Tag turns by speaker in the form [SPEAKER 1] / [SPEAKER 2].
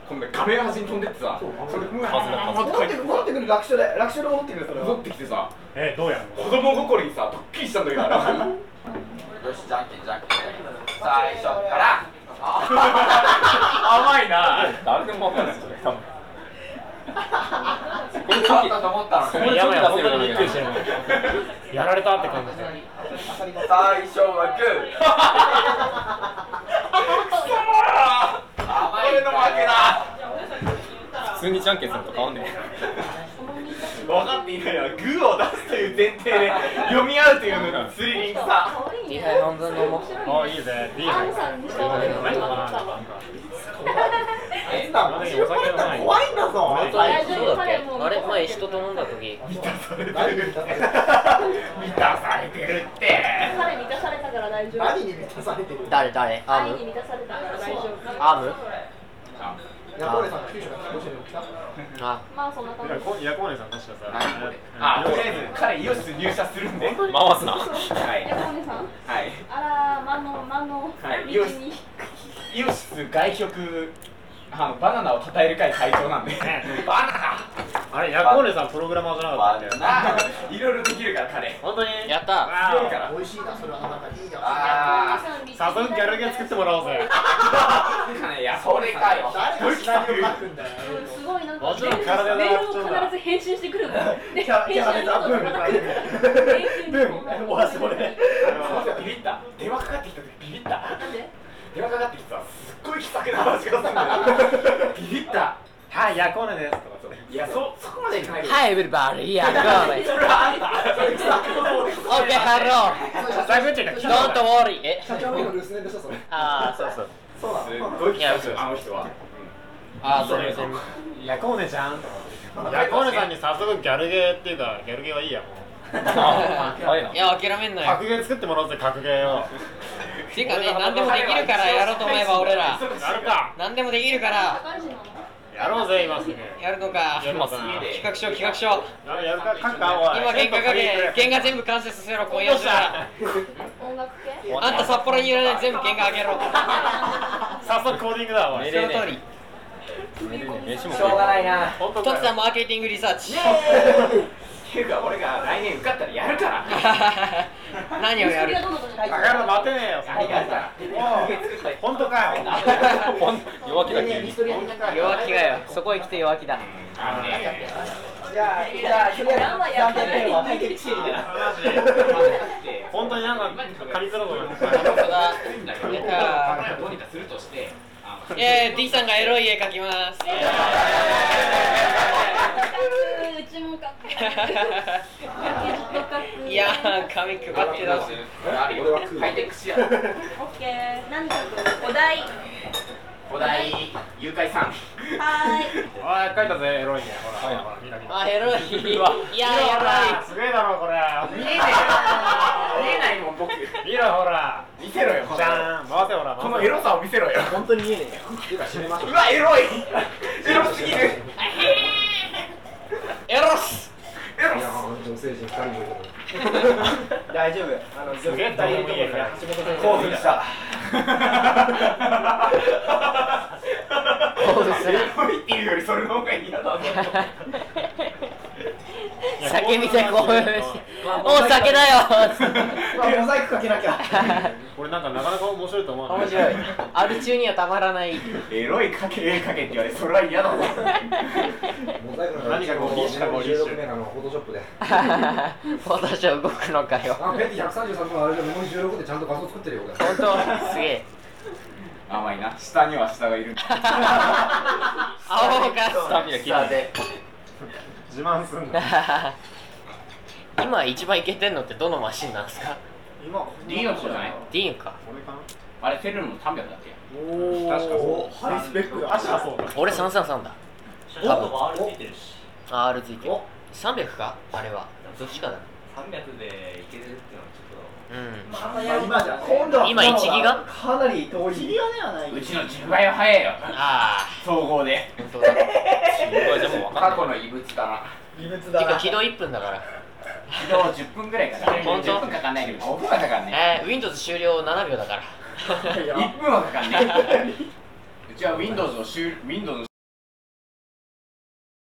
[SPEAKER 1] 今度壁の端に飛んでってさ、それでうわー
[SPEAKER 2] 戻ってくる楽勝で戻ってくるそれ
[SPEAKER 1] 戻ってきてさ、
[SPEAKER 3] どうやるの？
[SPEAKER 1] 子供心にさ、ドッキリしたんだけどよし、じゃんけん最初から甘いな。誰でも分かんないそれ多分これ勝ったと思ったのに
[SPEAKER 3] やばい、本当にびっくりしてる。やられたって感じで。
[SPEAKER 1] 最初はグー俺の負けだ。
[SPEAKER 4] 普通にじゃんけんすると変わんね
[SPEAKER 1] 分かっていないよ。グーを出すという前提で読み合うというのがスリリングさ。
[SPEAKER 5] 2杯半分飲もう。
[SPEAKER 3] あ、いいぜ。いいね。
[SPEAKER 2] 怖いんだぞ。
[SPEAKER 5] そうだっけ？あれ前人と飲んだ時。
[SPEAKER 1] 満たされてるって
[SPEAKER 6] 彼満たされたから大丈夫。
[SPEAKER 2] 何に満たされてる？
[SPEAKER 5] 誰？アーム？
[SPEAKER 6] 愛に満たされたから大丈夫。
[SPEAKER 5] アーム？
[SPEAKER 2] ヤコーレさんが九州から来た。
[SPEAKER 5] あ、
[SPEAKER 6] まあそんな感じ。
[SPEAKER 3] ヤコーネさん確か
[SPEAKER 1] あ、とりあえず彼イオシス入社するんで
[SPEAKER 4] 回すな
[SPEAKER 1] はい
[SPEAKER 6] ヤコネさん。
[SPEAKER 1] はい
[SPEAKER 6] あら魔の
[SPEAKER 1] はい
[SPEAKER 6] 道に。
[SPEAKER 1] イオシス外食バナナを称える会会長なんでバナ
[SPEAKER 3] あれ、ヤコーネさんプログラマーじゃなかったっけ？
[SPEAKER 1] ナいろいろできるから彼
[SPEAKER 3] 本当に？
[SPEAKER 5] やった
[SPEAKER 1] 強いから
[SPEAKER 2] 美味しいなそれはなんかいいよ。
[SPEAKER 3] 早速ギャルゲー作ってもらおうぜ。
[SPEAKER 1] いやそれかよ
[SPEAKER 2] 誰がシナリオ書くんだよ。
[SPEAKER 6] すごいなんか
[SPEAKER 3] もちろん体で
[SPEAKER 6] メールを必ず返信してくるの。で
[SPEAKER 2] キャラでザブームブームお箸これ。
[SPEAKER 1] ビビった電話かかってきた時ビビった
[SPEAKER 6] なんで？
[SPEAKER 1] 電話かかってきたすっごい気さくな話がするんだよビビった
[SPEAKER 3] はい、ヤコーネですとかそれ。
[SPEAKER 1] いやそこまでいかないけど
[SPEAKER 5] はい、everybody, やこれ。
[SPEAKER 1] それはあんた
[SPEAKER 5] Okay, hello.
[SPEAKER 3] ザグチが来た。
[SPEAKER 5] Don't worry.
[SPEAKER 2] 社長の留守電でしょそれ。
[SPEAKER 5] ああ、そうそう。
[SPEAKER 2] そうな
[SPEAKER 1] すっ
[SPEAKER 2] の。
[SPEAKER 1] ごい気さくあの人は
[SPEAKER 5] ああ、それ。
[SPEAKER 3] ヤコーネちゃん。ヤコーネさんに早速ギャルゲーっていうか、ギャルゲーはいいやもう。
[SPEAKER 5] いや、諦めんなよ。
[SPEAKER 3] 格ゲー作ってもらおうぜ、格ゲーを。
[SPEAKER 5] ていうかね、何でもできるからやろうと思えば俺ら。
[SPEAKER 3] やるか。
[SPEAKER 5] 何でもできるから。
[SPEAKER 6] 高橋なの？
[SPEAKER 3] やろうぜ、今すぐ。
[SPEAKER 5] やるのか。
[SPEAKER 3] やるのかな。
[SPEAKER 5] 企画書。
[SPEAKER 3] やるか、書くか、おい。
[SPEAKER 5] 今原画書け。原画全部完成させろ、今夜中。
[SPEAKER 6] 音楽系？
[SPEAKER 5] あんた札幌にいる間に全部原画あげろ。
[SPEAKER 3] 早速コーディングだわ。
[SPEAKER 5] その通り。
[SPEAKER 4] 飯も
[SPEAKER 1] しょうがないな
[SPEAKER 3] 本当かよ。
[SPEAKER 5] とつさんマーケティングリサーチ。
[SPEAKER 1] っていうか俺が来年受かったらやるから
[SPEAKER 5] 何をやる？
[SPEAKER 3] だから待てねえよ。
[SPEAKER 1] やるから
[SPEAKER 3] 本当かよ。
[SPEAKER 4] 弱気だけに
[SPEAKER 5] 弱気がよ。そこへ来て弱気だ。
[SPEAKER 2] じゃあとりあえず暫定ペンは解決シールで。
[SPEAKER 3] 本当になんか借りづらくなる。
[SPEAKER 5] 本当だ。出た。
[SPEAKER 1] どうにかするとして
[SPEAKER 5] D さんがエロい絵描きます。
[SPEAKER 6] うちもかっこいい。
[SPEAKER 5] いやー、紙配って出す。
[SPEAKER 1] あるよハイテクシア
[SPEAKER 6] オッケー。何書く？お題
[SPEAKER 1] 誘拐さん
[SPEAKER 6] はーい。
[SPEAKER 3] おい、書いたぜ、エロいね。ほら、ほら、見た見た。
[SPEAKER 5] あ、エロい。いや、やばい。
[SPEAKER 3] すげえだろ、これ。
[SPEAKER 1] 見えないもん僕
[SPEAKER 3] 見ろ、ほら。
[SPEAKER 1] 見せろよ
[SPEAKER 3] じゃーん、回せ、ほら。
[SPEAKER 1] このエロさを見せろよ
[SPEAKER 2] 本当に見えねえよ。っていうか閉めましょう。
[SPEAKER 1] うわエロいエロすぎる
[SPEAKER 5] エロス。
[SPEAKER 1] エロ
[SPEAKER 2] いや女性陣2人もいる。大丈夫。
[SPEAKER 3] すげえどうでもいい絵描いてる。
[SPEAKER 1] 興奮した
[SPEAKER 5] 興奮する。
[SPEAKER 1] エロいっていうよりそれの方が嫌だぞ
[SPEAKER 5] 酒見て興奮し。お酒だよ。
[SPEAKER 2] モザイクかけなきゃ。
[SPEAKER 3] これなんかなかなか面白いと思う。
[SPEAKER 5] 面白い。アル中にはたまらない。
[SPEAKER 1] エロいかけ絵かけって言われそれは嫌だぞ
[SPEAKER 2] モザイクの
[SPEAKER 3] 何かこうリッシュかこうリッシュ
[SPEAKER 2] 16年のフォトショップで。
[SPEAKER 5] 私は動くのかよ。
[SPEAKER 2] ペンティ133のあれでメモリ16でちゃんと画像作ってるよ俺。
[SPEAKER 5] 本当すげえ。
[SPEAKER 1] 甘いな下には下がいる
[SPEAKER 5] 青が
[SPEAKER 4] スタミナ切る
[SPEAKER 1] で
[SPEAKER 3] 自慢すんだ。
[SPEAKER 5] 今一番イケてんのってどのマシンなんですか？
[SPEAKER 3] 今、
[SPEAKER 1] ディーンの人じゃない
[SPEAKER 5] ディーンか。
[SPEAKER 3] これかな。
[SPEAKER 1] あれフェルムの300だっけ
[SPEAKER 2] おお。
[SPEAKER 3] 確かそう。
[SPEAKER 2] ハイスペックだ。
[SPEAKER 3] 確かそうだ。
[SPEAKER 5] 俺333だ。多分
[SPEAKER 7] R ついてるし
[SPEAKER 5] あ R ついてる。300かあれは。どっちかだ。
[SPEAKER 7] 300でいけるっていうのはちょっと
[SPEAKER 5] うん。
[SPEAKER 2] 今じゃ今度は
[SPEAKER 5] 今1ギガ
[SPEAKER 2] かなり遠い。1ギガではない。
[SPEAKER 1] うちの10倍は早いよ
[SPEAKER 5] あ
[SPEAKER 1] 総合で
[SPEAKER 5] あ、本当だ。
[SPEAKER 4] でも分かんない
[SPEAKER 1] 過去の異物だな
[SPEAKER 2] 異物だな。
[SPEAKER 5] てか起動1分だから。
[SPEAKER 1] 起動10分ぐらいかかる
[SPEAKER 5] 本当
[SPEAKER 1] 10分かかんないけど5分はかかんね
[SPEAKER 5] Windows 終了7秒だから。
[SPEAKER 1] 1分はかかんねうちは Windows の